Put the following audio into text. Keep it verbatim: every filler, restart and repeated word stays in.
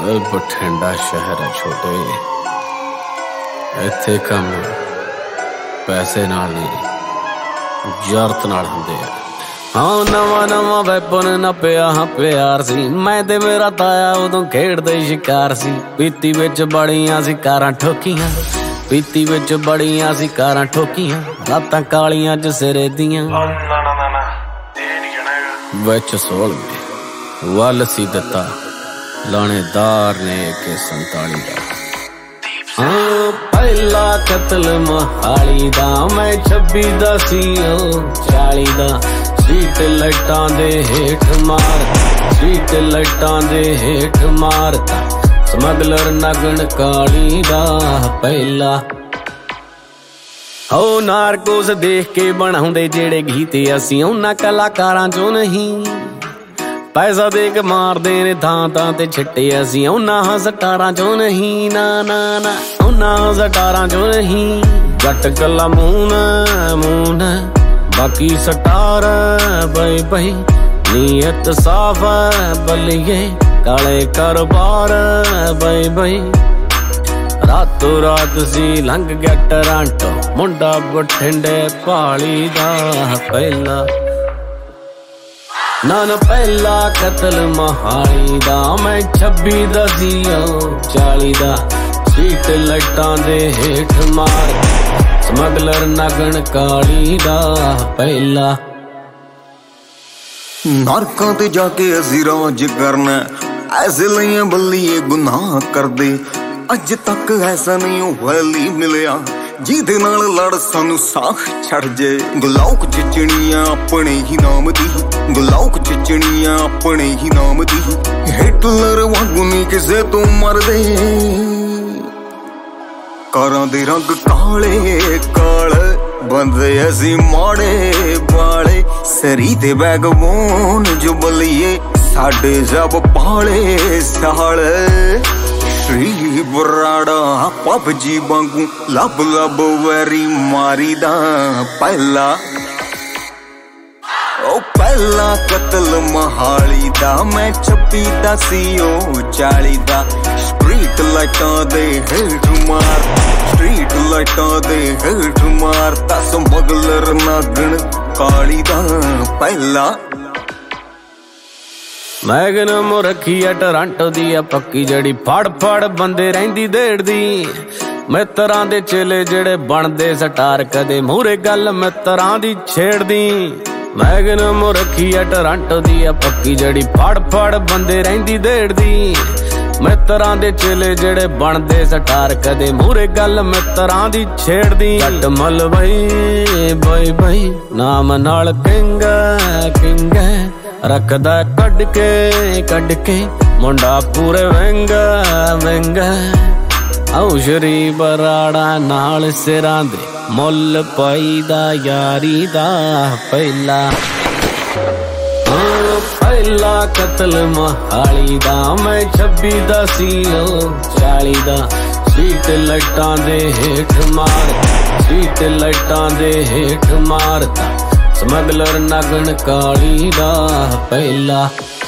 बठिंडा शहर है छोटे, इत्थे कम पैसे नाल नहीं जरत नाल हुंदे आ। हाँ नवा नवा वैपन नप्पिया हाँ प्यार सी, मैं ते मेरा ताया उदों खेड़दे शिकार सी। पीती विच बड़ियां सी कारां ठोकियां, पीती विच बड़ियां सी कारां ठोकियां, रातां कालियां च सिरे दियां विच सोल में वल सी दिता लाणेदार ने के संताली दा। हाँ पहला कत्ल मोहाली दा, मैं छब्बी दा सी ओ चाली दा। सीट लाइटां दे हेठ मार, सीट लाइटां दे हेठ मारता स्मगलर नगन काली दा पहला। हो नारकोस देख के बनाउंदे जेड़े गीते असीं उन्हां कलाकारां चों नहीं। पैसा दे के मारदे ने थां थां ते छिट्टे असीं उन्हां सटारां चों नहीं। ना ना ना उन्हां सटारां चों नहीं। जट कला मून मून बाकी सटार बई बई, नीयत साफ बलिए काले कारोबार बई बई। रातों रात सी लंघ गया टरांटो, मुंडा बठिंडे पाली दा पहला। ना ना पहला कत्ल मोहाली दा, मैं छब्बी दा सी ओ चाली दा। सीट लाइटां दे हेठ मार स्मगलर नगन काली दा पहला। नरकां ते जाके असीं राज करना, ऐसे लइयां बल्लिए गुनाह करदे। अज तक ऐसा नहीं वैली मिलिया जिहदे नाल लड़ सानू साख छड़ जे। गुलाउक चिचणियां अपने ही नाम दी, गुलाउक चिचणियां अपने ही नाम दी। हिटलर वांगू नहीं किसे तू मरदे, कारां दे रंग काले काले बंदे असीं माड़े बाले। सरी दे बैगबोन जो बलिए साडे जब पाले साले। श्री बराड़ा पबजी वांगू लब लब वैरी मारी दा पहला। ओ पहला कत्ल मोहाली दा, मैं छब्बी दा सी ओ चाली दा। स्ट्रीट लाइटां दे हेठ मार, स्ट्रीट लाइटां दे हेठ मारता स्मगलर नगन काली दा पहला। मैगनम रखी है टरांटो दी आ पक्की जड़ी, फड़ फड़ बंदे रहिंदी देड़दी। मित्रां दे चेले जेड़े बनदे सटार, कदे मूहरे गल मित्रां दी छेड़दी। मैगनम रखी है टरांटो दी आ पक्की जड़ी, फड़ फड़ बंदे रहिंदी देड़दी। मित्रां दे चेले जेड़े बनदे सटार, कदे मूहरे गल मित्रां दी छेड़दी। जट मलवई बई बई नाम नाल किंग किंग रखदा कड के कड के, मुंडा पूरे विंग विंग। औ श्री बराड़ा नाल सिरां दे मुल पाईदा यारी दा पहला। पहला कत्ल मोहाली दा, मैं छब्बी दा सी ओ चाली दा। सीट लाइटां दे हेठ मार, सीट लाइटां दे हेठ मारता स्मगलर नगन काली दा पहला।